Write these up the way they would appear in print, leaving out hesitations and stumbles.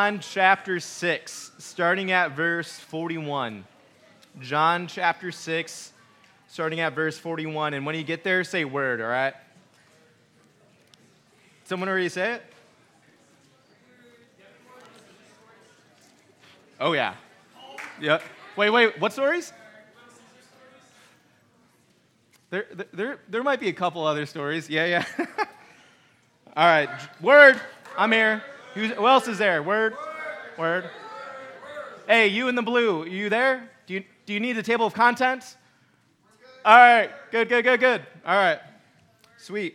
John chapter 6, starting at verse 41. John chapter 6, starting at verse 41. And when you get there, say word, all right? Someone already say it? Oh, yeah. Yep. Wait, what stories? There might be a couple other stories. Yeah. All right, word, I'm here. Who else is there? Word. Hey, you in the blue, you there? Do you need the table of contents? All right, good. All right, sweet.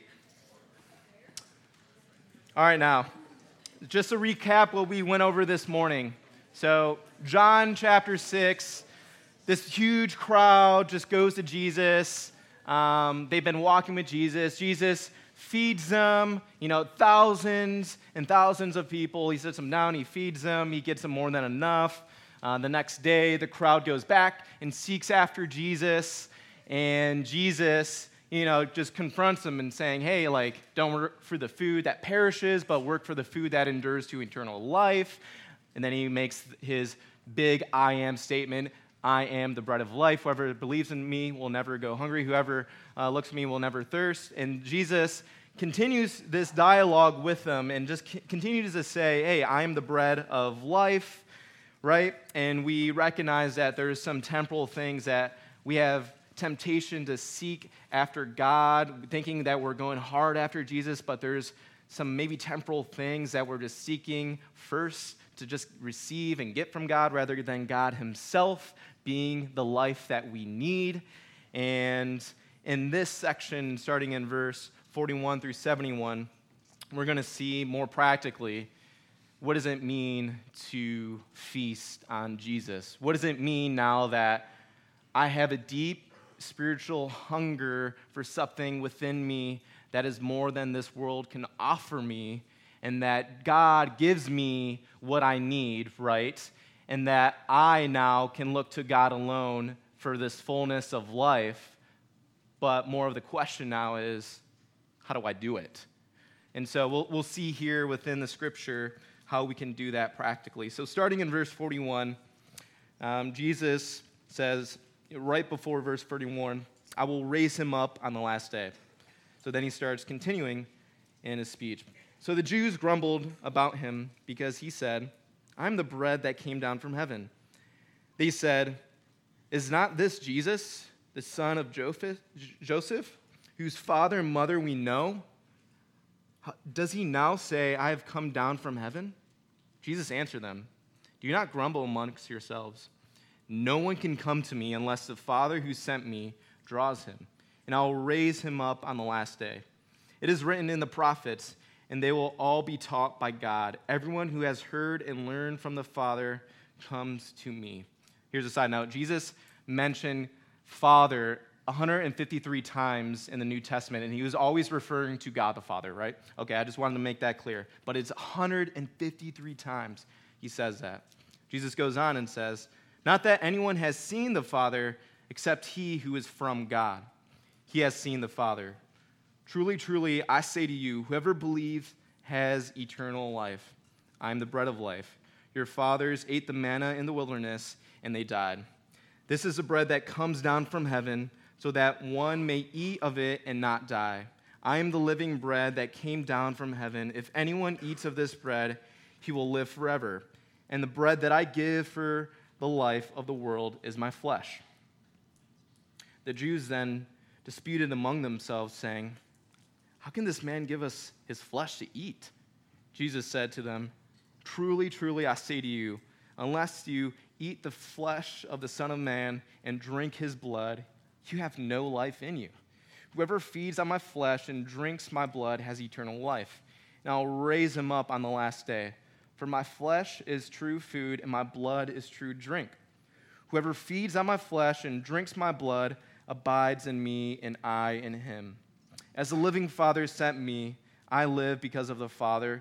All right, now, just to recap what we went over this morning. So, John chapter 6, this huge crowd just goes to Jesus. They've been walking with Jesus. Jesus feeds them, thousands and thousands of people. He sits them down, he feeds them, he gets them more than enough. The next day, the crowd goes back and seeks after Jesus, and Jesus, just confronts them and saying, hey, don't work for the food that perishes, but work for the food that endures to eternal life. And then he makes his big I am statement, I am the bread of life. Whoever believes in me will never go hungry. Whoever looks at me will never thirst. And Jesus continues this dialogue with them and just continues to say, hey, I am the bread of life, right? And we recognize that there's some temporal things that we have temptation to seek after God, thinking that we're going hard after Jesus, but there's some maybe temporal things that we're just seeking first to just receive and get from God rather than God himself being the life that we need. And in this section, starting in verse 41 through 71, we're going to see more practically what does it mean to feast on Jesus? What does it mean now that I have a deep spiritual hunger for something within me that is more than this world can offer me, and that God gives me what I need, right? And that I now can look to God alone for this fullness of life. But more of the question now is, how do I do it? And so we'll see here within the scripture how we can do that practically. So starting in verse 41, Jesus says, right before verse 31, I will raise him up on the last day. So then he starts continuing in his speech. So the Jews grumbled about him because he said, I'm the bread that came down from heaven. They said, is not this Jesus, the son of Joseph, whose father and mother we know? Does he now say, I have come down from heaven? Jesus answered them, do not grumble amongst yourselves. No one can come to me unless the Father who sent me draws him, and I will raise him up on the last day. It is written in the prophets, and they will all be taught by God. Everyone who has heard and learned from the Father comes to me. Here's a side note. Jesus mentioned Father 153 times in the New Testament, and he was always referring to God the Father, right? Okay, I just wanted to make that clear. But it's 153 times he says that. Jesus goes on and says, not that anyone has seen the Father except he who is from God. He has seen the Father. Truly, truly, I say to you, whoever believes has eternal life. I am the bread of life. Your fathers ate the manna in the wilderness, and they died. This is the bread that comes down from heaven, so that one may eat of it and not die. I am the living bread that came down from heaven. If anyone eats of this bread, he will live forever. And the bread that I give for the life of the world is my flesh. The Jews then disputed among themselves, saying, how can this man give us his flesh to eat? Jesus said to them, truly, truly, I say to you, unless you eat the flesh of the Son of Man and drink his blood, you have no life in you. Whoever feeds on my flesh and drinks my blood has eternal life, and I'll raise him up on the last day. For my flesh is true food, and my blood is true drink. Whoever feeds on my flesh and drinks my blood abides in me, and I in him. As the living Father sent me, I live because of the Father.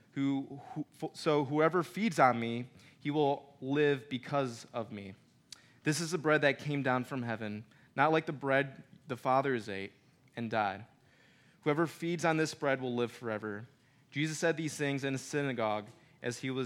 So whoever feeds on me, he will live because of me. This is the bread that came down from heaven, not like the bread the fathers ate and died. Whoever feeds on this bread will live forever. Jesus said these things in a synagogue as he was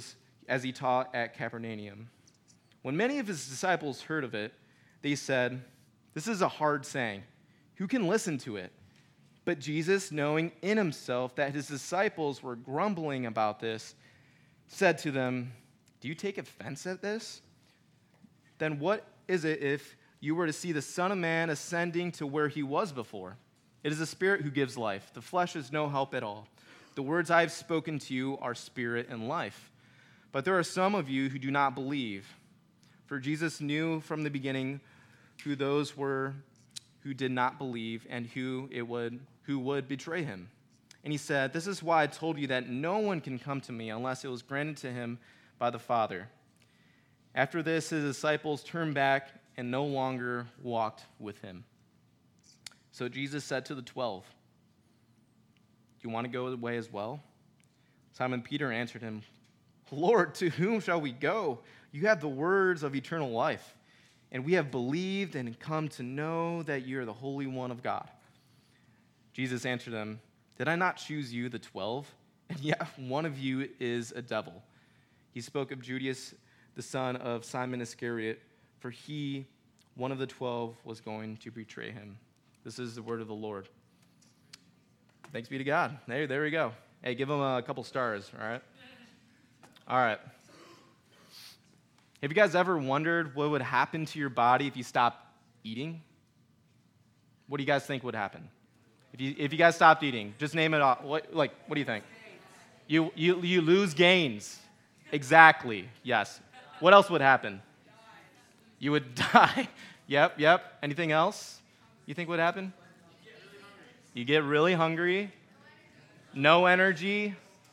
as he taught at Capernaum. When many of his disciples heard of it, they said, "This is a hard saying. Who can listen to it?" But Jesus, knowing in himself that his disciples were grumbling about this, said to them, "Do you take offense at this? Then what is it if you were to see the Son of Man ascending to where he was before? It is the Spirit who gives life. The flesh is no help at all. The words I have spoken to you are spirit and life. But there are some of you who do not believe." For Jesus knew from the beginning who those were who did not believe and who would betray him. And he said, "This is why I told you that no one can come to me unless it was granted to him by the Father." After this, his disciples turned back and no longer walked with him. So Jesus said to the 12, "Do you want to go away as well?" Simon Peter answered him, "Lord, to whom shall we go? You have the words of eternal life, and we have believed and come to know that you are the Holy One of God." Jesus answered them, "Did I not choose you, the 12? And yet one of you is a devil." He spoke of Judas, the son of Simon Iscariot, for he, one of the 12, was going to betray him. This is the word of the Lord. Thanks be to God. There we go. Hey, give him a couple stars, all right? All right. Have you guys ever wondered what would happen to your body if you stopped eating? What do you guys think would happen? If you guys stopped eating, just name it off. What do you think? You lose gains. Exactly, yes. What else would happen? You would die. Yep. Anything else you think would happen? You get really hungry. No energy.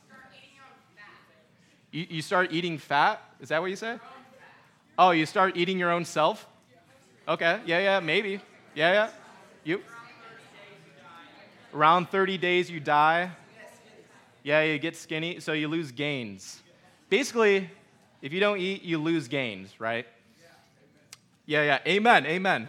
You start eating fat? Is that what you said? Oh, you start eating your own self? Okay, yeah, maybe. Yeah. You? Around 30 days you die. Yeah, you get skinny, so you lose gains. Basically, if you don't eat, you lose gains, right? Yeah. Amen.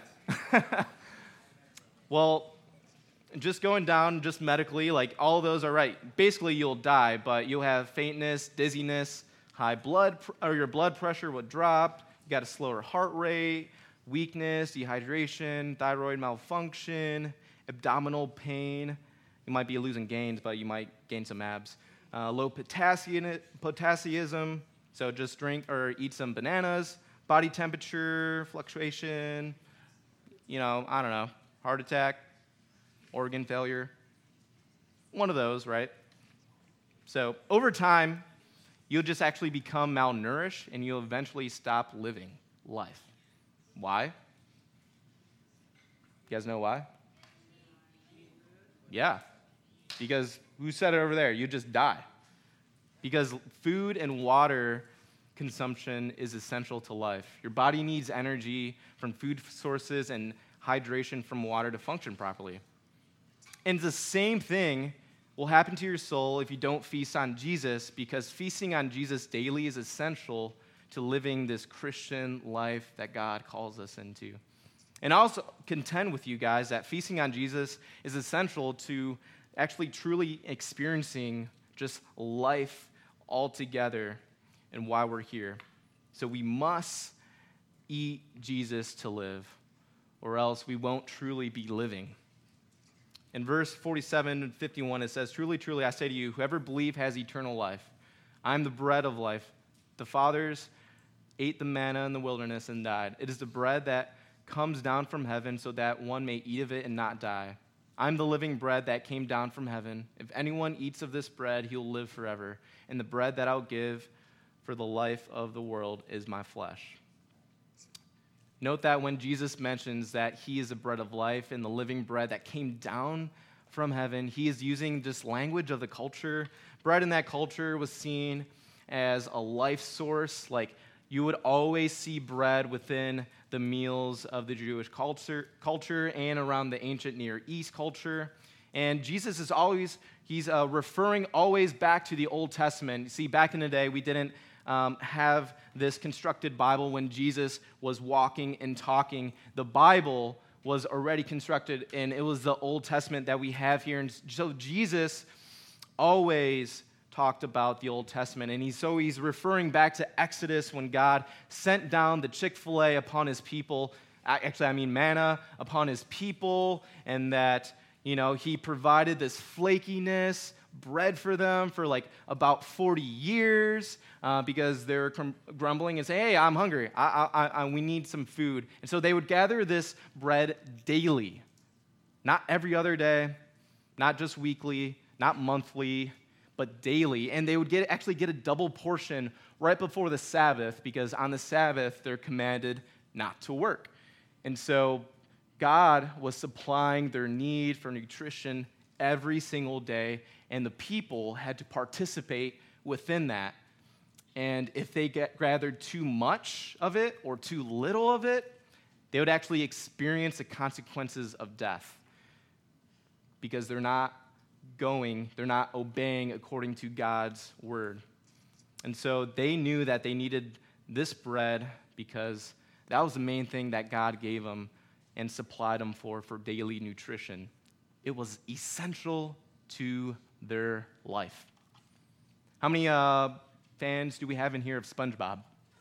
Well, just going down just medically, like all of those are right. Basically, you'll die, but you'll have faintness, dizziness, your blood pressure will drop. You got a slower heart rate, weakness, dehydration, thyroid malfunction, abdominal pain. You might be losing gains, but you might gain some abs. Low potassium, so just drink or eat some bananas. Body temperature fluctuation, I don't know, heart attack, organ failure, one of those, right? So over time, you'll just actually become malnourished and you'll eventually stop living life. Why? You guys know why? Yeah, because who said it over there? You just die. Because food and water consumption is essential to life. Your body needs energy from food sources and hydration from water to function properly. And the same thing will happen to your soul if you don't feast on Jesus, because feasting on Jesus daily is essential to living this Christian life that God calls us into. And I also contend with you guys that feasting on Jesus is essential to actually truly experiencing just life altogether and why we're here. So we must eat Jesus to live, or else we won't truly be living. In verse 47 and 51, it says, "Truly, truly, I say to you, whoever believes has eternal life. I am the bread of life. The fathers ate the manna in the wilderness and died. It is the bread that comes down from heaven so that one may eat of it and not die. I am the living bread that came down from heaven. If anyone eats of this bread, he will live forever. And the bread that I'll give for the life of the world is my flesh." Note that when Jesus mentions that he is the bread of life and the living bread that came down from heaven, he is using this language of the culture. Bread in that culture was seen as a life source. Like, you would always see bread within the meals of the Jewish culture and around the ancient Near East culture. And Jesus is he's referring always back to the Old Testament. See, back in the day, we didn't have this constructed Bible when Jesus was walking and talking. The Bible was already constructed, and it was the Old Testament that we have here. And so Jesus always talked about the Old Testament, and he's referring back to Exodus when God sent down the Chick-fil-A upon his people. Actually, I mean manna upon his people, and that, he provided this flakiness, bread for them for like about 40 years because they're grumbling and say, hey, I'm hungry. We need some food. And so they would gather this bread daily, not every other day, not just weekly, not monthly, but daily. And they would actually get a double portion right before the Sabbath, because on the Sabbath they're commanded not to work. And so God was supplying their need for nutrition every single day, and the people had to participate within that. And if they gathered too much of it or too little of it, they would actually experience the consequences of death, because they're not obeying according to God's word. And so they knew that they needed this bread because that was the main thing that God gave them and supplied them for daily nutrition. It was essential to their life. How many fans do we have in here of SpongeBob?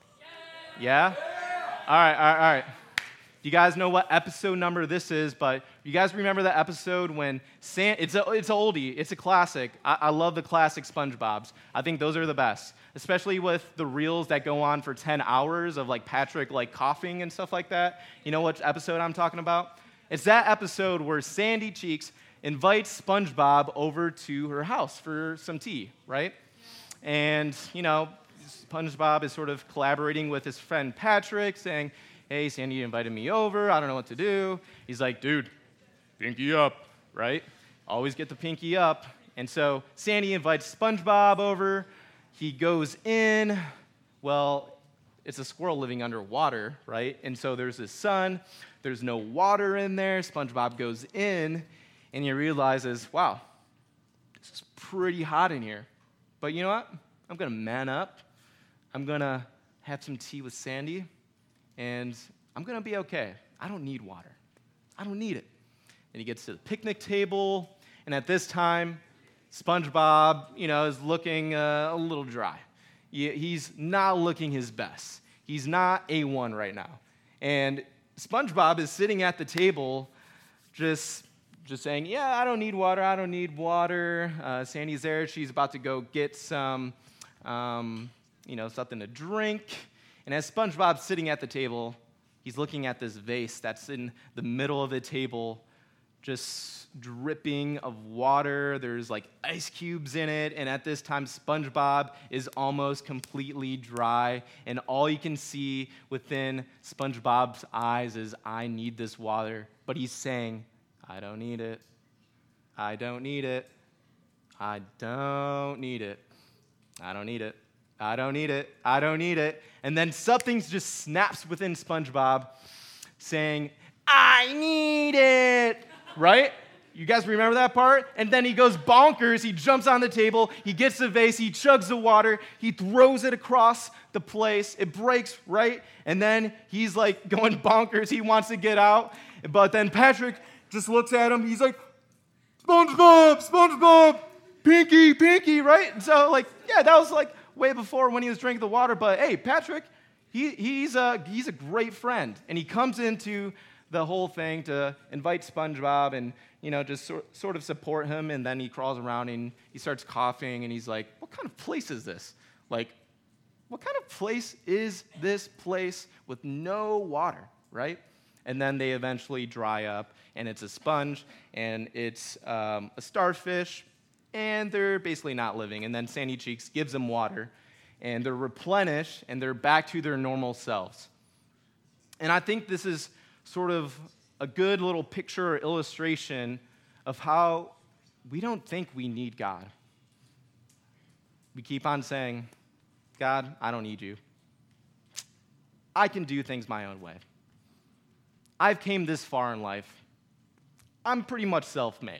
Yeah? All right. Do you guys know what episode number this is? But you guys remember that episode when it's an oldie, it's a classic. I love the classic SpongeBobs. I think those are the best, especially with the reels that go on for 10 hours of like Patrick like coughing and stuff like that. You know what episode I'm talking about? It's that episode where Sandy Cheeks invites SpongeBob over to her house for some tea, right? And, SpongeBob is sort of collaborating with his friend Patrick, saying, hey, Sandy invited me over. I don't know what to do. He's like, dude, pinky up, right? Always get the pinky up. And so Sandy invites SpongeBob over. He goes in. Well, it's a squirrel living underwater, right? And so there's the sun. There's no water in there. SpongeBob goes in, and he realizes, wow, this is pretty hot in here. But you know what? I'm going to man up. I'm going to have some tea with Sandy, and I'm going to be okay. I don't need water. I don't need it. And he gets to the picnic table, and at this time, SpongeBob, is looking a little dry. He's not looking his best. He's not A1 right now. And SpongeBob is sitting at the table just saying, yeah, I don't need water. I don't need water. Sandy's there. She's about to go get some, something to drink. And as SpongeBob's sitting at the table, he's looking at this vase that's in the middle of the table, just dripping of water. There's like ice cubes in it. And at this time, SpongeBob is almost completely dry. And all you can see within SpongeBob's eyes is, I need this water. But he's saying, I don't need it. I don't need it. I don't need it. I don't need it. I don't need it. I don't need it. And then something just snaps within SpongeBob saying, I need it. Right? You guys remember that part? And then he goes bonkers. He jumps on the table. He gets the vase. He chugs the water. He throws it across the place. It breaks, right? And then he's like going bonkers. He wants to get out. But then Patrick just looks at him. He's like, SpongeBob, Pinky, right? And so that was like way before when he was drinking the water. But hey, Patrick, he's a great friend. And he comes into the whole thing to invite SpongeBob and, just sort of support him. And then he crawls around and he starts coughing and he's like, what kind of place is this? Like, what kind of place is this place with no water, right? And then they eventually dry up, and it's a sponge, and it's a starfish, and they're basically not living. And then Sandy Cheeks gives them water, and they're replenished, and they're back to their normal selves. And I think this is sort of a good little picture or illustration of how we don't think we need God. We keep on saying, God, I don't need you. I can do things my own way. I've came this far in life. I'm pretty much self-made.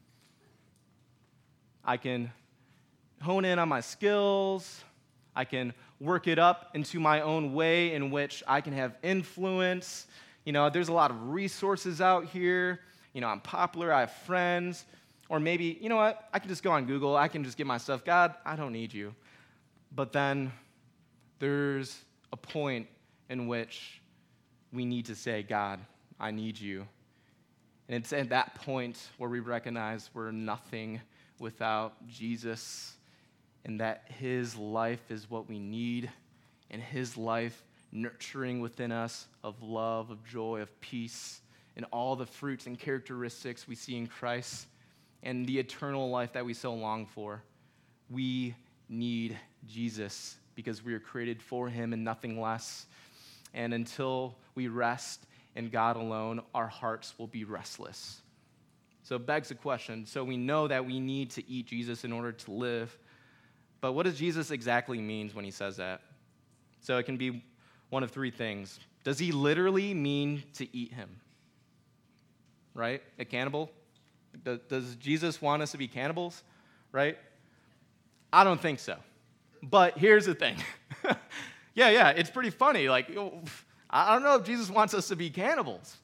I can hone in on my skills. I can work it up into my own way in which I can have influence. There's a lot of resources out here. I'm popular. I have friends. Or maybe, you know what, I can just go on Google, I can just get my stuff. God, I don't need you. But then there's a point in which we need to say, God, I need you. And it's at that point where we recognize we're nothing without Jesus, and that his life is what we need, and his life nurturing within us of love, of joy, of peace, and all the fruits and characteristics we see in Christ, and the eternal life that we so long for. We need Jesus because we are created for him and nothing less. And until we rest in God alone, our hearts will be restless. So it begs the question, so we know that we need to eat Jesus in order to live, but what does Jesus exactly mean when he says that? So it can be one of three things. Does he literally mean to eat him? Right? A cannibal? Does Jesus want us to be cannibals? Right? I don't think so. But here's the thing. Yeah, it's pretty funny. Like, I don't know if Jesus wants us to be cannibals.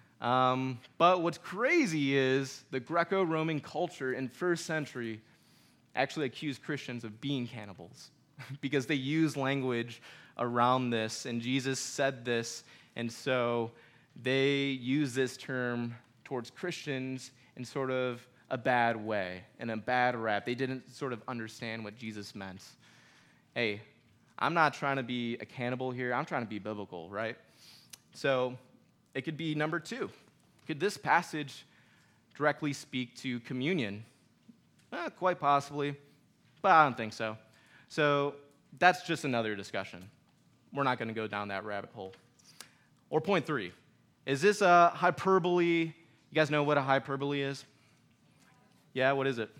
But what's crazy is the Greco-Roman culture in first century actually accused Christians of being cannibals because they used language around this, and Jesus said this, and so they use this term towards Christians in sort of a bad way, in a bad rap. They didn't sort of understand what Jesus meant. Hey, I'm not trying to be a cannibal here. I'm trying to be biblical, right? So it could be number two. Could this passage directly speak to communion? Quite possibly, but I don't think so. So that's just another discussion. We're not going to go down that rabbit hole. Or point three, is this a hyperbole? You guys know what a hyperbole is? Yeah, what is it?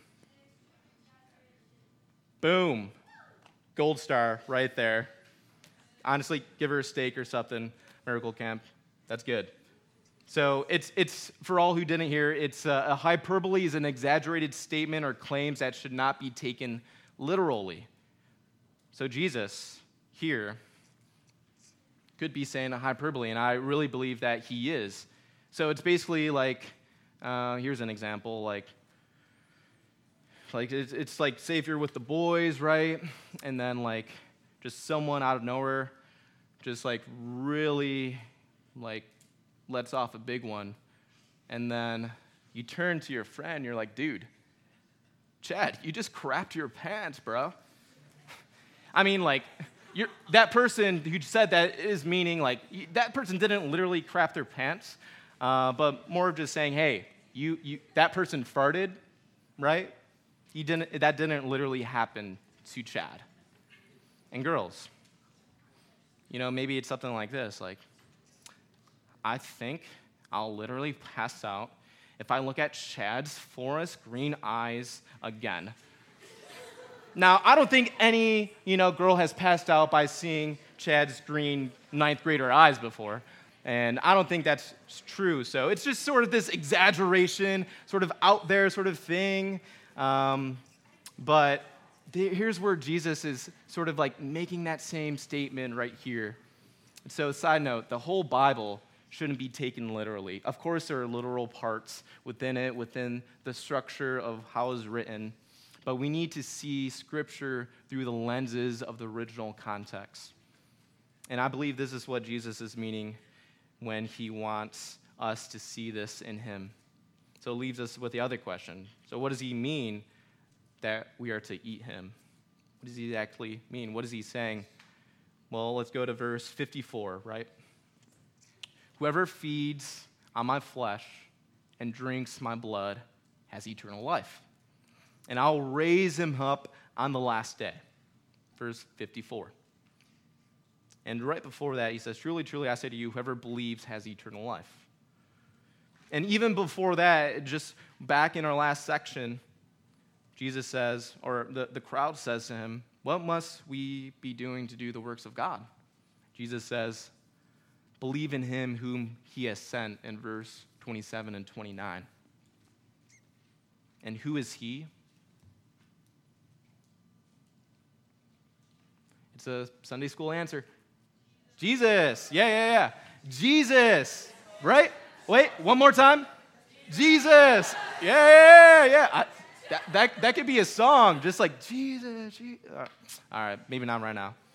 Boom. Gold star right there. Honestly, give her a steak or something, Miracle Camp. That's good. So it's for all who didn't hear, it's a hyperbole is an exaggerated statement or claims that should not be taken literally. So Jesus here could be saying a hyperbole, and I really believe that he is. So it's basically like, here's an example, like it's like say if you're with the boys, right? And then like just someone out of nowhere just like really like lets off a big one. And then you turn to your friend, you're like, dude, Chad, you just crapped your pants, bro. I mean, like, that person who said that is meaning, like, that person didn't literally crap their pants, but more of just saying, hey, that person farted, right? That didn't literally happen to Chad. And girls, maybe it's something like this, like, I think I'll literally pass out if I look at Chad's forest green eyes again. Now, I don't think any, girl has passed out by seeing Chad's green ninth grader eyes before, and I don't think that's true. So it's just sort of this exaggeration, sort of out there sort of thing. But here's where Jesus is sort of like making that same statement right here. So side note, the whole Bible shouldn't be taken literally. Of course, there are literal parts within it, within the structure of how it's written, but we need to see Scripture through the lenses of the original context. And I believe this is what Jesus is meaning when he wants us to see this in him. So it leaves us with the other question. So what does he mean that we are to eat him? What does he actually mean? What is he saying? Well, let's go to verse 54, right? Whoever feeds on my flesh and drinks my blood has eternal life, and I'll raise him up on the last day. Verse 54. And right before that, he says, truly, truly, I say to you, whoever believes has eternal life. And even before that, just back in our last section, Jesus says, or the crowd says to him, what must we be doing to do the works of God? Jesus says, believe in him whom he has sent, in verse 27 and 29. And who is he? It's a Sunday school answer. Jesus. Yeah. Jesus. Right? Wait, one more time. Jesus. Yeah. That could be a song, just like Jesus. All right, maybe not right now.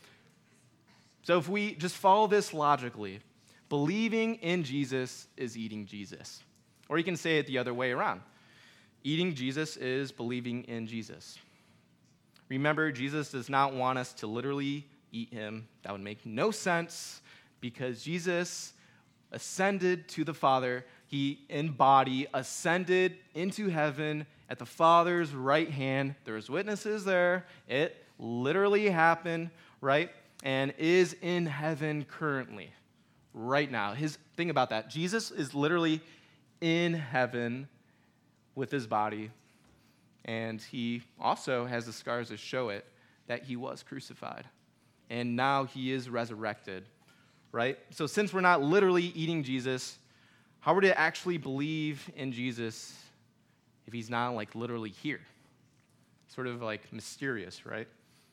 So if we just follow this logically, believing in Jesus is eating Jesus. Or you can say it the other way around. Eating Jesus is believing in Jesus. Remember, Jesus does not want us to literally eat him. That would make no sense because Jesus ascended to the Father. He, in body, ascended into heaven at the Father's right hand. There's witnesses there. It literally happened, right? And is in heaven currently, right now. Think about that. Jesus is literally in heaven with his body, and he also has the scars to show it that he was crucified. And now he is resurrected, right? So since we're not literally eating Jesus, how are we to actually believe in Jesus if he's not like literally here? Sort of like mysterious, right?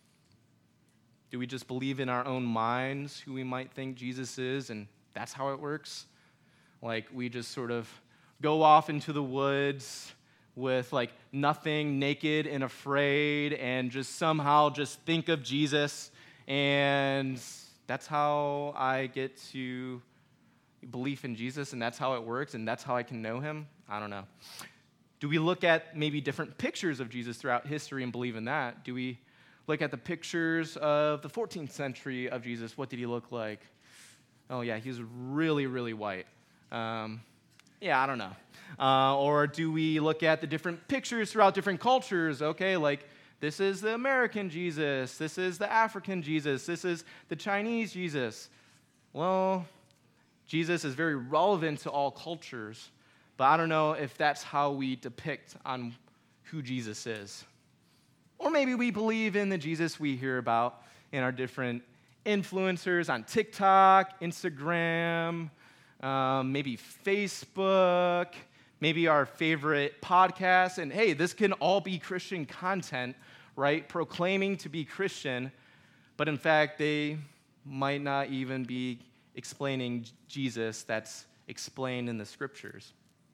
Do we just believe in our own minds who we might think Jesus is, and that's how it works? Like we just sort of go off into the woods with like nothing, naked and afraid, and just somehow just think of Jesus, and that's how I get to belief in Jesus, and that's how it works, and that's how I can know him? I don't know. Do we look at maybe different pictures of Jesus throughout history and believe in that? Do we look at the pictures of the 14th century of Jesus? What did he look like? Oh yeah, he was really, really white. I don't know. Or do we look at the different pictures throughout different cultures? Okay, like this is the American Jesus, this is the African Jesus, this is the Chinese Jesus. Well, Jesus is very relevant to all cultures, but I don't know if that's how we depict on who Jesus is. Or maybe we believe in the Jesus we hear about in our different influencers on TikTok, Instagram, maybe Facebook, maybe our favorite podcasts. And hey, this can all be Christian content, right? Proclaiming to be Christian, but in fact, they might not even be explaining Jesus that's explained in the scriptures.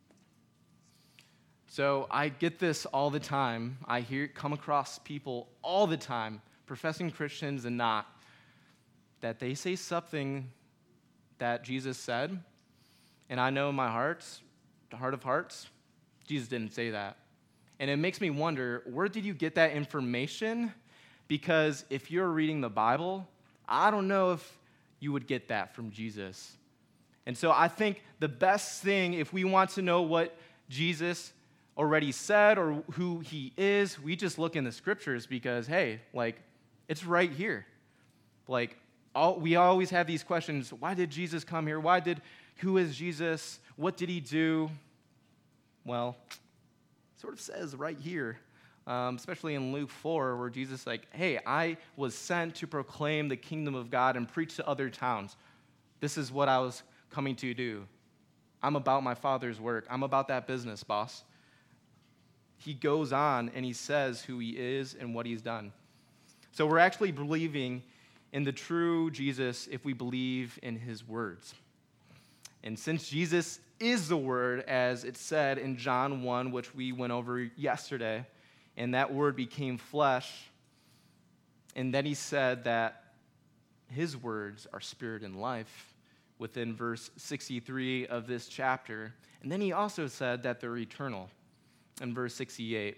So I get this all the time. I come across people all the time, professing Christians and not, that they say something that Jesus said, and I know in my heart, the heart of hearts, Jesus didn't say that. And it makes me wonder, where did you get that information? Because if you're reading the Bible, I don't know if you would get that from Jesus. And so I think the best thing, if we want to know what Jesus already said or who he is, we just look in the scriptures because, hey, like, it's right here. Like, we always have these questions. Why did Jesus come here? Who is Jesus? What did he do? Well, it sort of says right here, especially in Luke 4, where Jesus is like, hey, I was sent to proclaim the kingdom of God and preach to other towns. This is what I was coming to do. I'm about my Father's work. I'm about that business, boss. He goes on and he says who he is and what he's done. So we're actually believing in the true Jesus if we believe in his words. And since Jesus is the Word, as it said in John 1, which we went over yesterday, and that Word became flesh, and then he said that his words are spirit and life within verse 63 of this chapter. And then he also said that they're eternal in verse 68.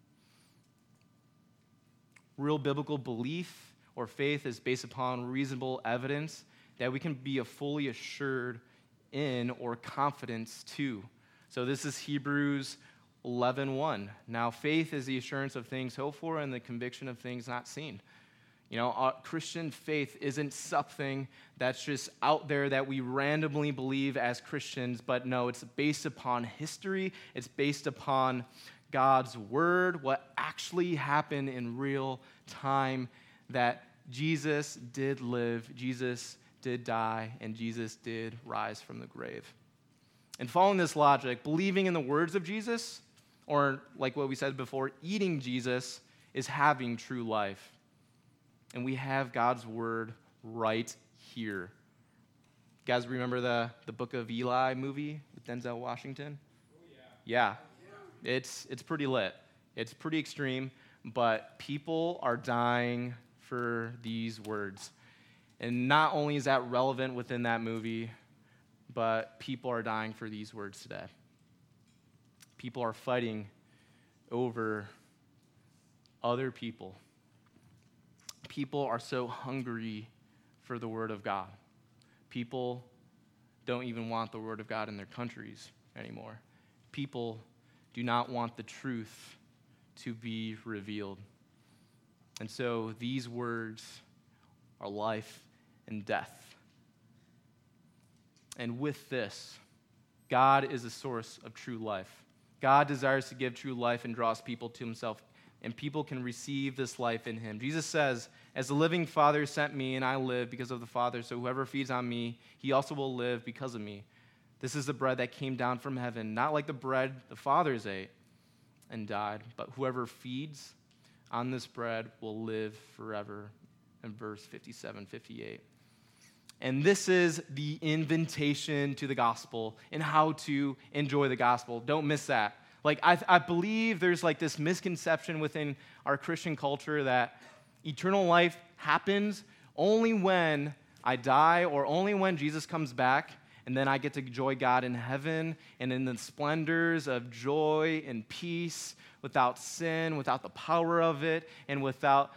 Real biblical belief or faith is based upon reasonable evidence that we can be fully assured in or confidence to. So this is Hebrews 11:1. Now faith is the assurance of things hoped for and the conviction of things not seen. You know, our Christian faith isn't something that's just out there that we randomly believe as Christians, but no, it's based upon history. It's based upon God's word, what actually happened in real time, that Jesus did live, Jesus did die, and Jesus did rise from the grave. And following this logic, believing in the words of Jesus, or like what we said before, eating Jesus, is having true life. And we have God's word right here. You guys remember the Book of Eli movie with Denzel Washington? Oh, yeah. Yeah, it's pretty lit. It's pretty extreme, but people are dying for these words. And not only is that relevant within that movie, but people are dying for these words today. People are fighting over other people. People are so hungry for the Word of God. People don't even want the Word of God in their countries anymore. People do not want the truth to be revealed. And so these words are life and death. And with this, God is the source of true life. God desires to give true life and draws people to himself, and people can receive this life in him. Jesus says, as the living Father sent me, and I live because of the Father, so whoever feeds on me, he also will live because of me. This is the bread that came down from heaven, not like the bread the fathers ate and died, but whoever feeds on this bread will live forever. In verse 57, 58. And this is the invitation to the gospel and how to enjoy the gospel. Don't miss that. Like, I believe there's like this misconception within our Christian culture that eternal life happens only when I die or only when Jesus comes back, and then I get to enjoy God in heaven and in the splendors of joy and peace without sin, without the power of it, and without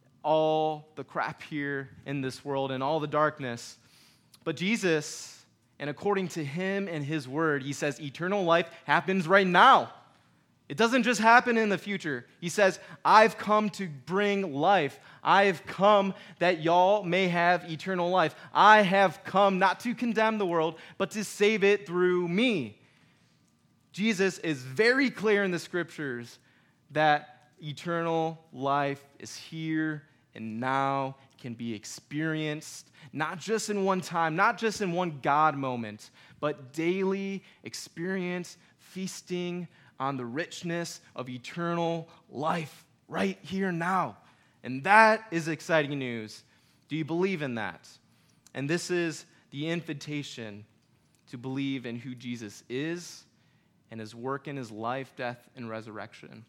all the crap here in this world and all the darkness. But Jesus, and according to him and his word, he says eternal life happens right now. It doesn't just happen in the future. He says, I've come to bring life. I've come that y'all may have eternal life. I have come not to condemn the world, but to save it through me. Jesus is very clear in the scriptures that eternal life is here and now, can be experienced, not just in one time, not just in one God moment, but daily experience, feasting on the richness of eternal life right here now. And that is exciting news. Do you believe in that? And this is the invitation to believe in who Jesus is and his work in his life, death, and resurrection.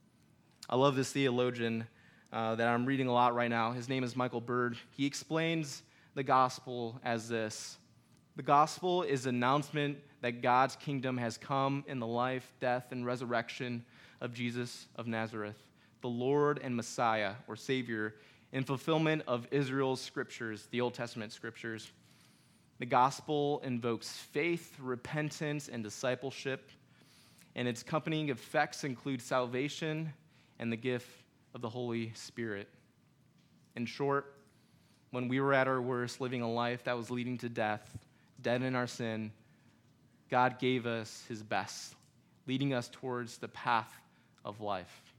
I love this theologian that I'm reading a lot right now. His name is Michael Bird. He explains the gospel as this. The gospel is an announcement that God's kingdom has come in the life, death, and resurrection of Jesus of Nazareth, the Lord and Messiah, or Savior, in fulfillment of Israel's scriptures, the Old Testament scriptures. The gospel invokes faith, repentance, and discipleship, and its accompanying effects include salvation and the gift of the Holy Spirit. In short, when we were at our worst, living a life that was leading to death, dead in our sin, God gave us his best, leading us towards the path of life.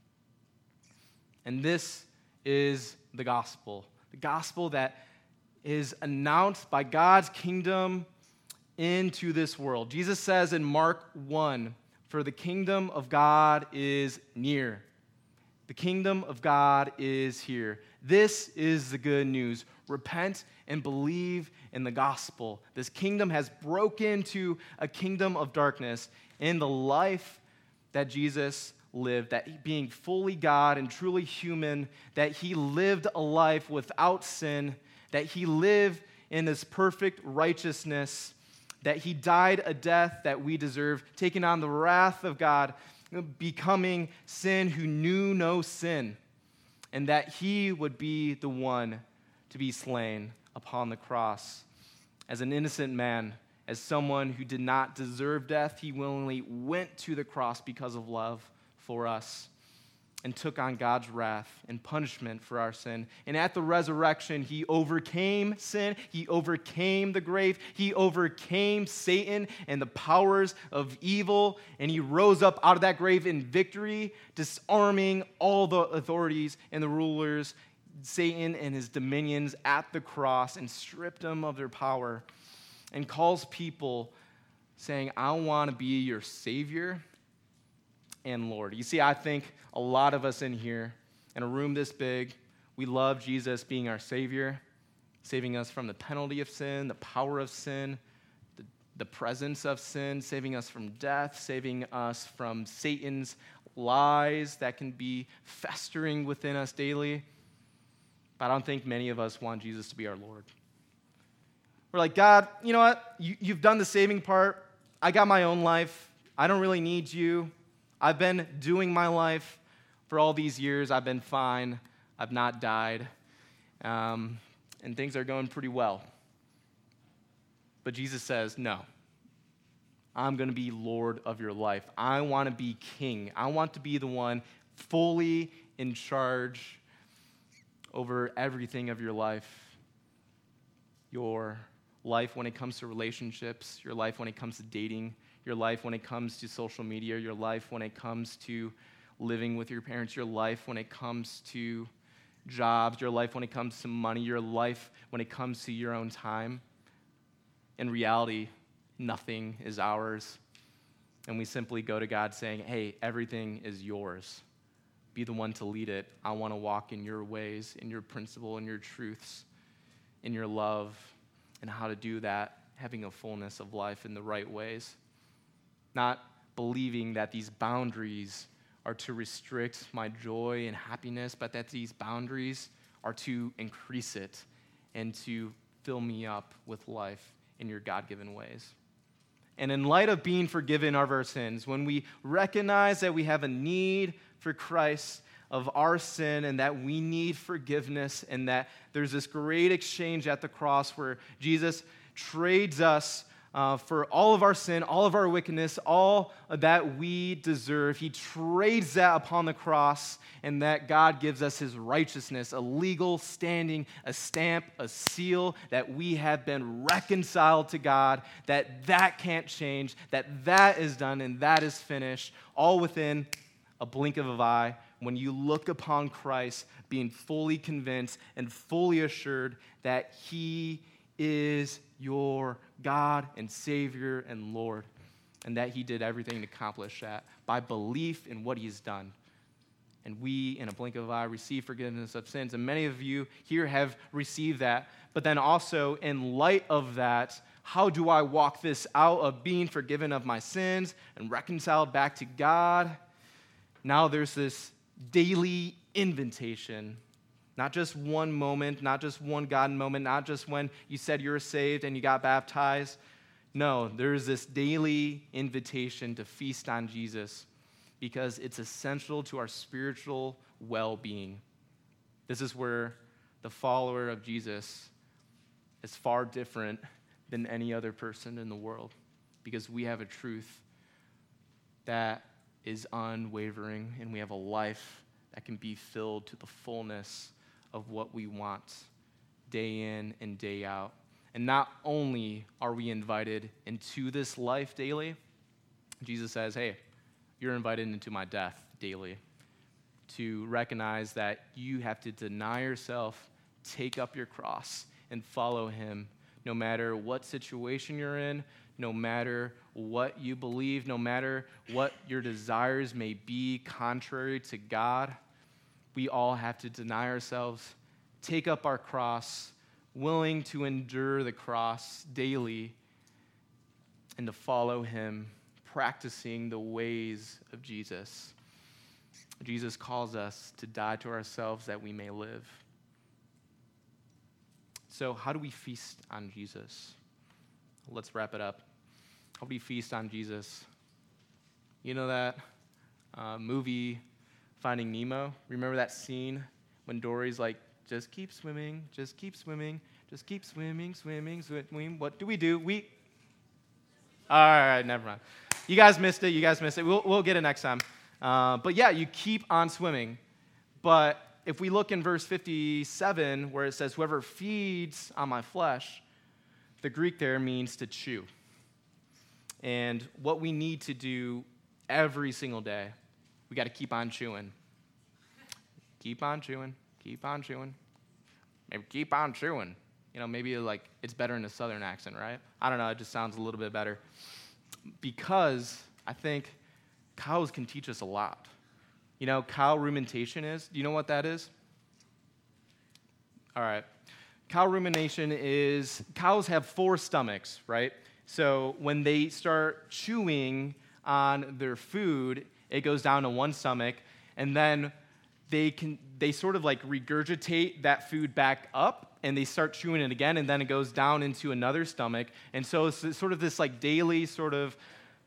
And this is the gospel that is announced by God's kingdom into this world. Jesus says in Mark 1, "For the kingdom of God is near." The kingdom of God is here. This is the good news. Repent and believe in the gospel. This kingdom has broken to a kingdom of darkness. In the life that Jesus lived, that being fully God and truly human, that he lived a life without sin, that he lived in this perfect righteousness, that he died a death that we deserve, taking on the wrath of God, becoming sin who knew no sin, and that he would be the one to be slain upon the cross as an innocent man, as someone who did not deserve death. He willingly went to the cross because of love for us and took on God's wrath and punishment for our sin. And at the resurrection, he overcame sin, he overcame the grave, he overcame Satan and the powers of evil, and he rose up out of that grave in victory, disarming all the authorities and the rulers, Satan and his dominions at the cross, and stripped them of their power, and calls people saying, I want to be your Savior and Lord. You see, I think a lot of us in here, in a room this big, we love Jesus being our Savior, saving us from the penalty of sin, the power of sin, the the presence of sin, saving us from death, saving us from Satan's lies that can be festering within us daily. But I don't think many of us want Jesus to be our Lord. We're like, God, you know what? You've done the saving part. I got my own life. I don't really need you. I've been doing my life for all these years. I've been fine. I've not died. And things are going pretty well. But Jesus says, no. I'm going to be Lord of your life. I want to be king. I want to be the one fully in charge over everything of your life. Your life when it comes to relationships, your life when it comes to dating, your life when it comes to social media, your life when it comes to living with your parents, your life when it comes to jobs, your life when it comes to money, your life when it comes to your own time. In reality, nothing is ours. And we simply go to God saying, hey, everything is yours. Be the one to lead it. I want to walk in your ways, in your principle, in your truths, in your love, and how to do that, having a fullness of life in the right ways. Not believing that these boundaries are to restrict my joy and happiness, but that these boundaries are to increase it and to fill me up with life in your God-given ways. And in light of being forgiven of our sins, when we recognize that we have a need for Christ of our sin and that we need forgiveness and that there's this great exchange at the cross where Jesus trades us for all of our sin, all of our wickedness, all that we deserve. He trades that upon the cross, and that God gives us his righteousness, a legal standing, a stamp, a seal, that we have been reconciled to God, that can't change, that is done and that is finished, all within a blink of an eye. When you look upon Christ, being fully convinced and fully assured that he is your God and Savior and Lord, and that he did everything to accomplish that by belief in what he's done. And we, in a blink of an eye, receive forgiveness of sins. And many of you here have received that. But then also, in light of that, how do I walk this out of being forgiven of my sins and reconciled back to God? Now there's this daily invitation. Not just one moment, not just one God moment, not just when you said you were saved and you got baptized. No, there's this daily invitation to feast on Jesus because it's essential to our spiritual well-being. This is where the follower of Jesus is far different than any other person in the world because we have a truth that is unwavering and we have a life that can be filled to the fullness of what we want day in and day out. And not only are we invited into this life daily, Jesus says, hey, you're invited into my death daily, to recognize that you have to deny yourself, take up your cross, and follow him, no matter what situation you're in, no matter what you believe, no matter what your desires may be contrary to God. We all have to deny ourselves, take up our cross, willing to endure the cross daily, and to follow him, practicing the ways of Jesus. Jesus calls us to die to ourselves that we may live. So how do we feast on Jesus? Let's wrap it up. How do we feast on Jesus? You know that movie Finding Nemo? Remember that scene when Dory's like, just keep swimming, just keep swimming, just keep swimming, swimming, swimming. What do? All right, never mind. You guys missed it. We'll get it next time. But yeah, you keep on swimming. But if we look in verse 57, where it says, whoever feeds on my flesh, the Greek there means to chew. And what we need to do every single day, we got to keep on chewing. Keep on chewing. Keep on chewing. Maybe keep on chewing. You know, maybe like it's better in a southern accent, right? I don't know. It just sounds a little bit better. Because I think cows can teach us a lot. You know, cow rumination is, do you know what that is? All right. Cow rumination is, cows have 4 stomachs, right? So when they start chewing on their food, it goes down to one stomach, and then they sort of like regurgitate that food back up, and they start chewing it again, and then it goes down into another stomach. And so it's sort of this like daily sort of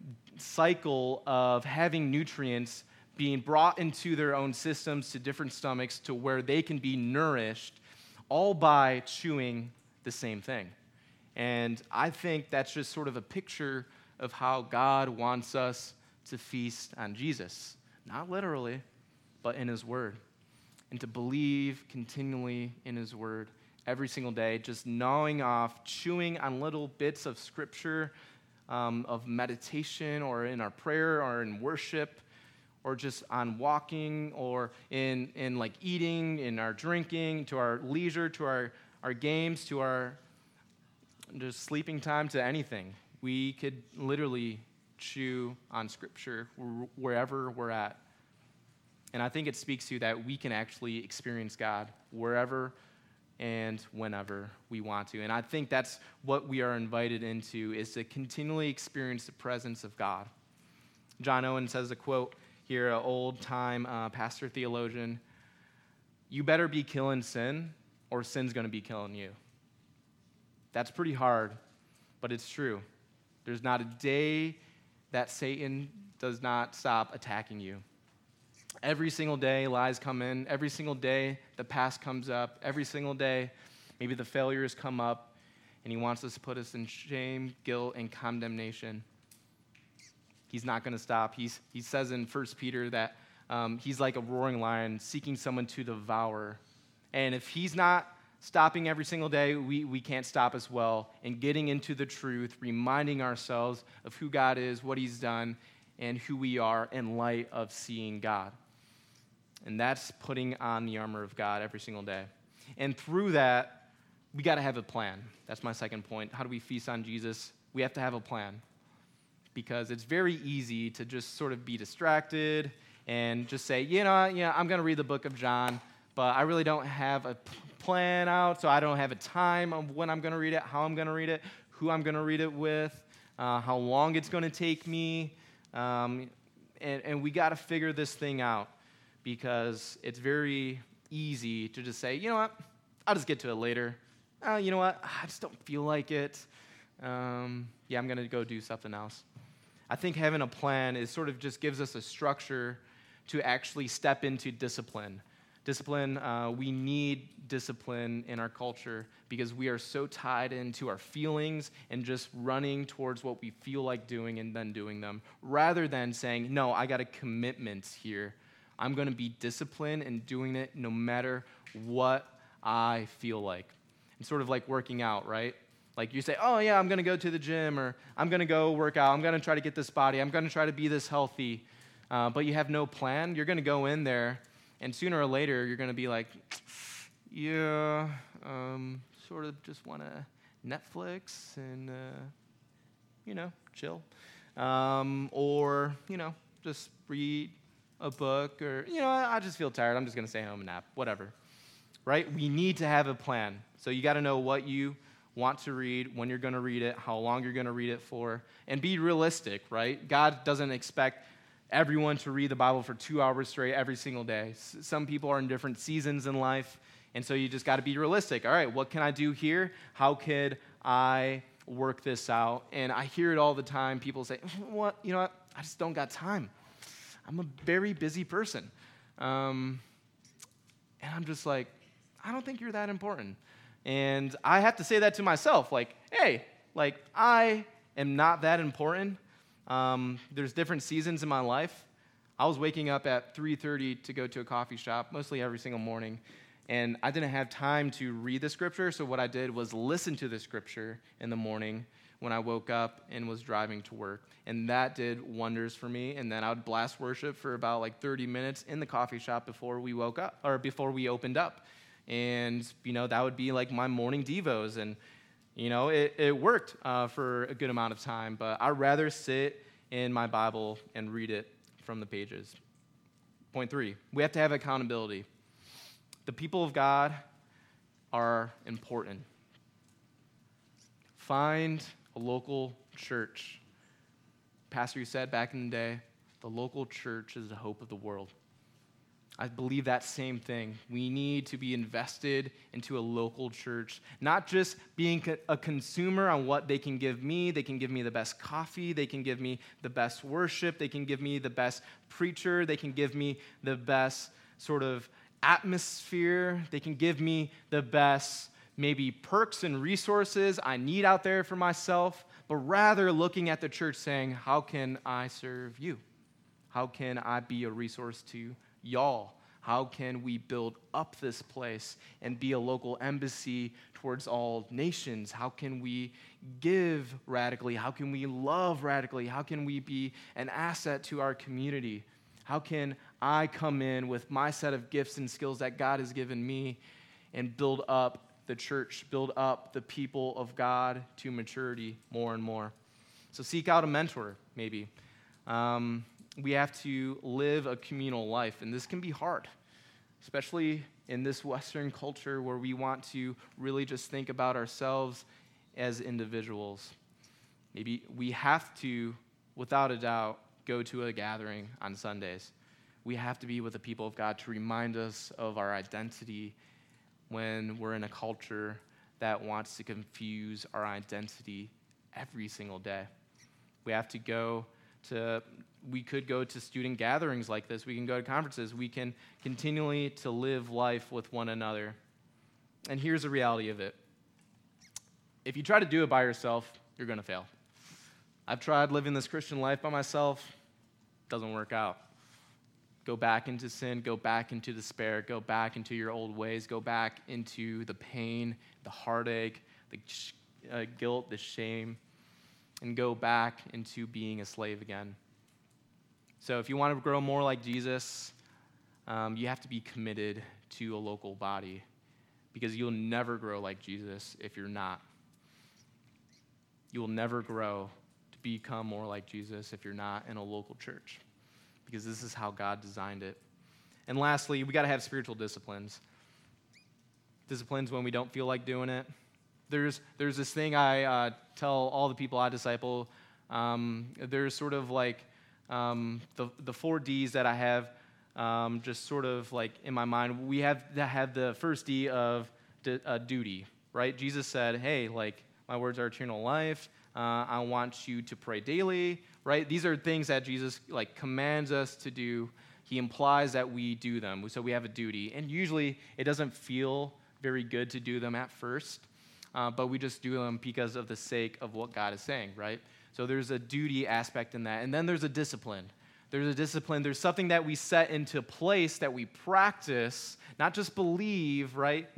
cycle of having nutrients being brought into their own systems to different stomachs to where they can be nourished, all by chewing the same thing. And I think that's just sort of a picture of how God wants us to feast on Jesus. Not literally, but in his word. And to believe continually in his word every single day, just gnawing off, chewing on little bits of scripture, of meditation, or in our prayer, or in worship, or just on walking, or in like eating, in our drinking, to our leisure, to our games, to our just sleeping time, to anything. We could literally chew on scripture wherever we're at. And I think it speaks to that we can actually experience God wherever and whenever we want to. And I think that's what we are invited into, is to continually experience the presence of God. John Owen says a quote here, an old-time pastor theologian: "You better be killing sin, or sin's going to be killing you." That's pretty hard, but it's true. There's not a day that Satan does not stop attacking you. Every single day, lies come in. Every single day, the past comes up. Every single day, maybe the failures come up, and he wants us to put us in shame, guilt, and condemnation. He's not going to stop. He says in 1 Peter that he's like a roaring lion seeking someone to devour. And if he's not stopping every single day, we can't stop as well. And getting into the truth, reminding ourselves of who God is, what he's done, and who we are in light of seeing God. And that's putting on the armor of God every single day. And through that, we got to have a plan. That's my second point. How do we feast on Jesus? We have to have a plan. Because it's very easy to just sort of be distracted and just say, I'm going to read the book of John, but I really don't have a plan out, so I don't have a time of when I'm going to read it, how I'm going to read it, who I'm going to read it with, how long it's going to take me. And we got to figure this thing out, because it's very easy to just say, I'll just get to it later. I just don't feel like it. I'm going to go do something else. I think having a plan is sort of just gives us a structure to actually step into discipline. We need discipline in our culture because we are so tied into our feelings and just running towards what we feel like doing and then doing them, rather than saying, no, I got a commitment here. I'm going to be disciplined and doing it no matter what I feel like. It's sort of like working out, right? Like you say, oh yeah, I'm going to go to the gym, or I'm going to go work out. I'm going to try to get this body. I'm going to try to be this healthy. But you have no plan. You're going to go in there, and sooner or later, you're going to be like, sort of just want to Netflix and, chill. Or, just read a book, or, I just feel tired. I'm just going to stay home and nap, whatever. Right? We need to have a plan. So you got to know what you want to read, when you're going to read it, how long you're going to read it for, and be realistic, right? God doesn't expect everyone to read the Bible for 2 hours straight every single day. Some people are in different seasons in life, and so you just got to be realistic. All right, what can I do here? How could I work this out? And I hear it all the time. People say, what? I just don't got time. I'm a very busy person. And I'm just like, I don't think you're that important. And I have to say that to myself, like, hey, I am not that important. There's different seasons in my life. I was waking up at 3:30 to go to a coffee shop, mostly every single morning, and I didn't have time to read the scripture, so what I did was listen to the scripture in the morning when I woke up and was driving to work, and that did wonders for me. And then I would blast worship for about 30 minutes in the coffee shop before we woke up, or before we opened up. And, that would be my morning devos. And, it worked for a good amount of time. But I'd rather sit in my Bible and read it from the pages. Point 3, we have to have accountability. The people of God are important. Find a local church. Pastor, you said back in the day, the local church is the hope of the world. I believe that same thing. We need to be invested into a local church, not just being a consumer on what they can give me. They can give me the best coffee. They can give me the best worship. They can give me the best preacher. They can give me the best sort of atmosphere. They can give me the best maybe perks and resources I need out there for myself, but rather looking at the church saying, how can I serve you? How can I be a resource to y'all? How can we build up this place and be a local embassy towards all nations? How can we give radically? How can we love radically? How can we be an asset to our community? How can I come in with my set of gifts and skills that God has given me and build up the church, build up the people of God to maturity more and more? So seek out a mentor, maybe. We have to live a communal life, and this can be hard, especially in this Western culture where we want to really just think about ourselves as individuals. Maybe we have to, without a doubt, go to a gathering on Sundays. We have to be with the people of God to remind us of our identity when we're in a culture that wants to confuse our identity every single day. We have to we could go to student gatherings like this. We can go to conferences. We can continually to live life with one another. And here's the reality of it. If you try to do it by yourself, you're going to fail. I've tried living this Christian life by myself. Doesn't work out. Go back into sin, go back into despair, go back into your old ways, go back into the pain, the heartache, the guilt, the shame, and go back into being a slave again. So if you want to grow more like Jesus, you have to be committed to a local body, because you'll never grow like Jesus if you're not. You will never grow to become more like Jesus if you're not in a local church, because this is how God designed it. And lastly, we got to have spiritual disciplines. Disciplines when we don't feel like doing it. There's this thing I tell all the people I disciple. There's sort of like the 4 Ds that I have just sort of like in my mind. We have to have the first D of duty, right? Jesus said, hey, like, my words are eternal life. I want you to pray daily, right? These are things that Jesus like commands us to do. He implies that we do them. So we have a duty. And usually it doesn't feel very good to do them at first, but we just do them because of the sake of what God is saying, right? So there's a duty aspect in that. And then there's a discipline. There's something that we set into place that we practice, not just believe, right?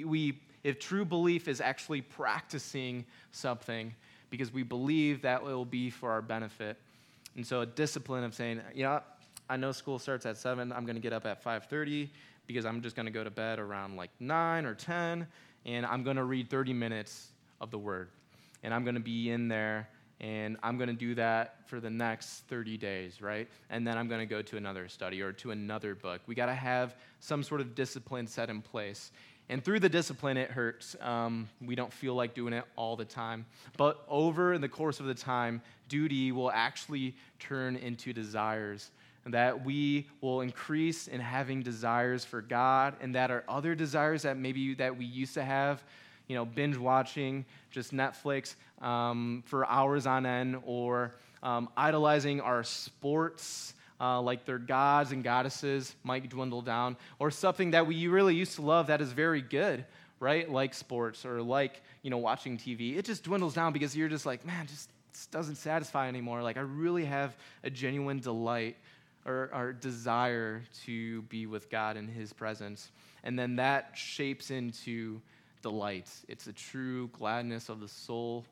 If true belief is actually practicing something, because we believe that it will be for our benefit. And so a discipline of saying, I know school starts at 7, I'm going to get up at 5:30 because I'm just going to go to bed around like 9 or 10, and I'm going to read 30 minutes of the Word. And I'm going to be in there, and I'm going to do that for the next 30 days, right? And then I'm going to go to another study or to another book. We got to have some sort of discipline set in place. And through the discipline, it hurts. We don't feel like doing it all the time. But over the course of the time, duty will actually turn into desires, and that we will increase in having desires for God, and that our other desires that maybe that we used to have, binge watching just Netflix for hours on end, or idolizing our sports, like their gods and goddesses might dwindle down, or something that we really used to love that is very good, right? Like sports or like, watching TV. It just dwindles down because you're just like, man, just doesn't satisfy anymore. Like, I really have a genuine delight or desire to be with God in His presence. And then that shapes into delight. It's a true gladness of the soul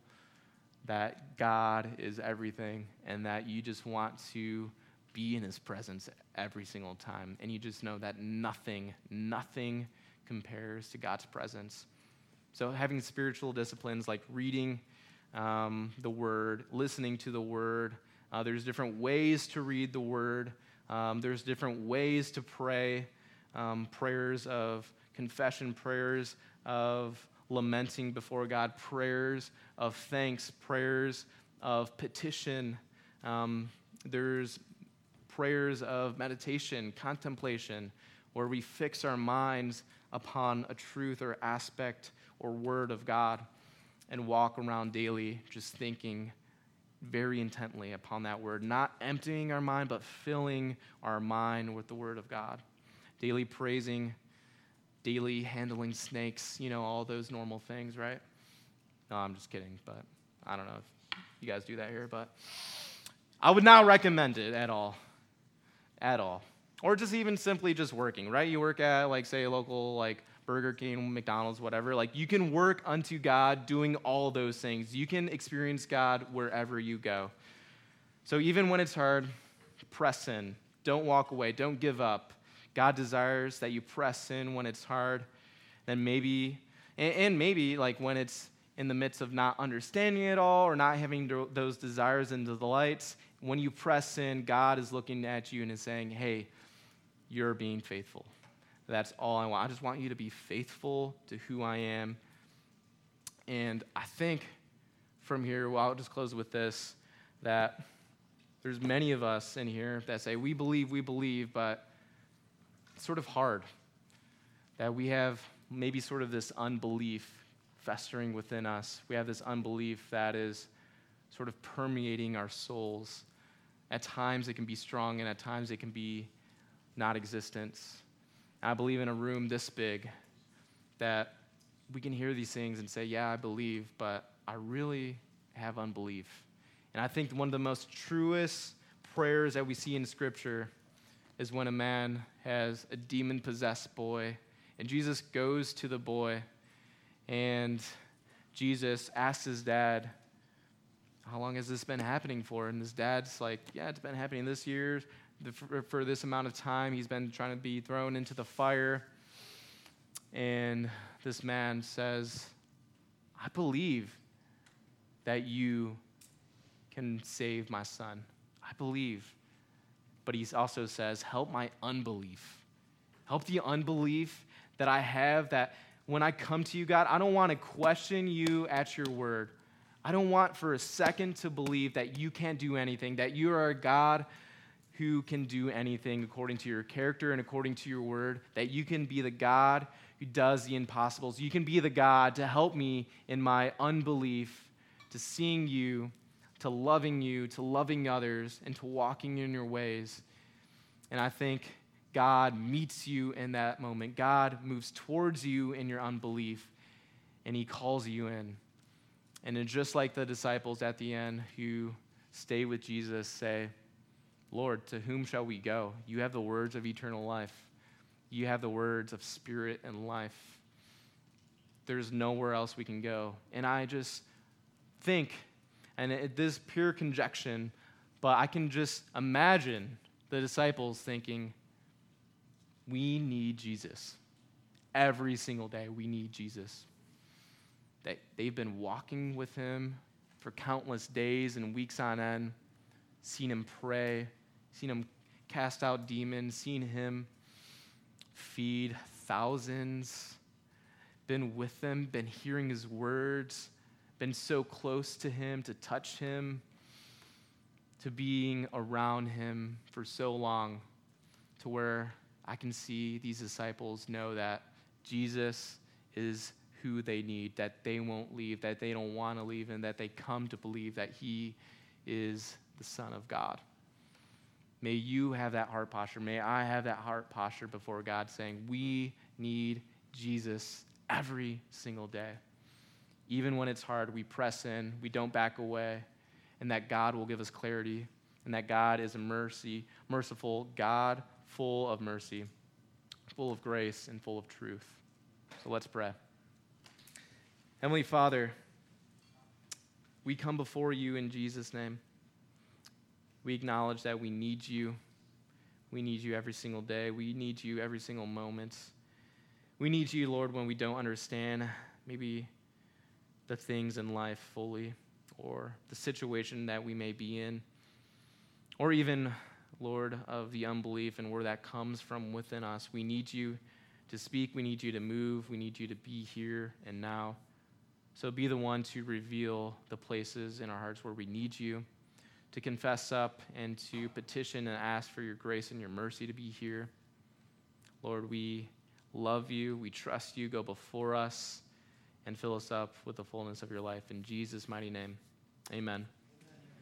that God is everything, and that you just want to be in His presence every single time. And you just know that nothing compares to God's presence. So having spiritual disciplines like reading the Word, listening to the Word, there's different ways to read the Word. There's different ways to pray, prayers of confession, prayers of lamenting before God, prayers of thanks, prayers of petition. There's prayers of meditation, contemplation, where we fix our minds upon a truth or aspect or word of God and walk around daily just thinking very intently upon that word, not emptying our mind, but filling our mind with the word of God. Daily praising, daily handling snakes, all those normal things, right? No, I'm just kidding, but I don't know if you guys do that here, but I would not recommend it at all. At all. Or just even simply just working, right? You work at, say, a local, Burger King, McDonald's, whatever. You can work unto God doing all those things. You can experience God wherever you go. So even when it's hard, press in. Don't walk away. Don't give up. God desires that you press in when it's hard. Then maybe when it's in the midst of not understanding it all or not having those desires and delights, when you press in, God is looking at you and is saying, hey, you're being faithful. That's all I want. I just want you to be faithful to who I am. And I think from here, I'll just close with this, that there's many of us in here that say, we believe, but it's sort of hard. That we have maybe sort of this unbelief festering within us. We have this unbelief that is sort of permeating our souls. At times it can be strong, and at times it can be not existent. I believe in a room this big that we can hear these things and say, yeah, I believe, but I really have unbelief. And I think one of the most truest prayers that we see in Scripture is when a man has a demon-possessed boy, and Jesus goes to the boy, and Jesus asks his dad, how long has this been happening for? And his dad's like, yeah, it's been happening this year. For this amount of time, he's been trying to be thrown into the fire. And this man says, I believe that you can save my son. I believe. But he also says, help my unbelief. Help the unbelief that I have, that when I come to you, God, I don't want to question you at your word. I don't want for a second to believe that you can't do anything, that you are a God who can do anything according to your character and according to your word, that you can be the God who does the impossibles. You can be the God to help me in my unbelief, to seeing you, to loving others, and to walking in your ways. And I think God meets you in that moment. God moves towards you in your unbelief, and he calls you in. And then just like the disciples at the end who stay with Jesus say, Lord, to whom shall we go? You have the words of eternal life. You have the words of spirit and life. There's nowhere else we can go. And I just think, and this is pure conjecture, but I can just imagine the disciples thinking, we need Jesus. Every single day, we need Jesus. They've been walking with him for countless days and weeks on end, seen him pray, seen him cast out demons, seen him feed thousands, been with them, been hearing his words, been so close to him, to touch him, to being around him for so long, to where I can see these disciples know that Jesus is who they need, that they won't leave, that they don't want to leave, and that they come to believe that he is the Son of God. May you have that heart posture. May I have that heart posture before God saying, we need Jesus every single day. Even when it's hard, we press in, we don't back away, and that God will give us clarity, and that God is a merciful God, full of mercy, full of grace, and full of truth. So let's pray. Heavenly Father, we come before you in Jesus' name. We acknowledge that we need you. We need you every single day. We need you every single moment. We need you, Lord, when we don't understand maybe the things in life fully, or the situation that we may be in, or even, Lord, of the unbelief and where that comes from within us. We need you to speak. We need you to move. We need you to be here and now. So be the one to reveal the places in our hearts where we need you, to confess up and to petition and ask for your grace and your mercy to be here. Lord, we love you. We trust you. Go before us and fill us up with the fullness of your life. In Jesus' mighty name, amen.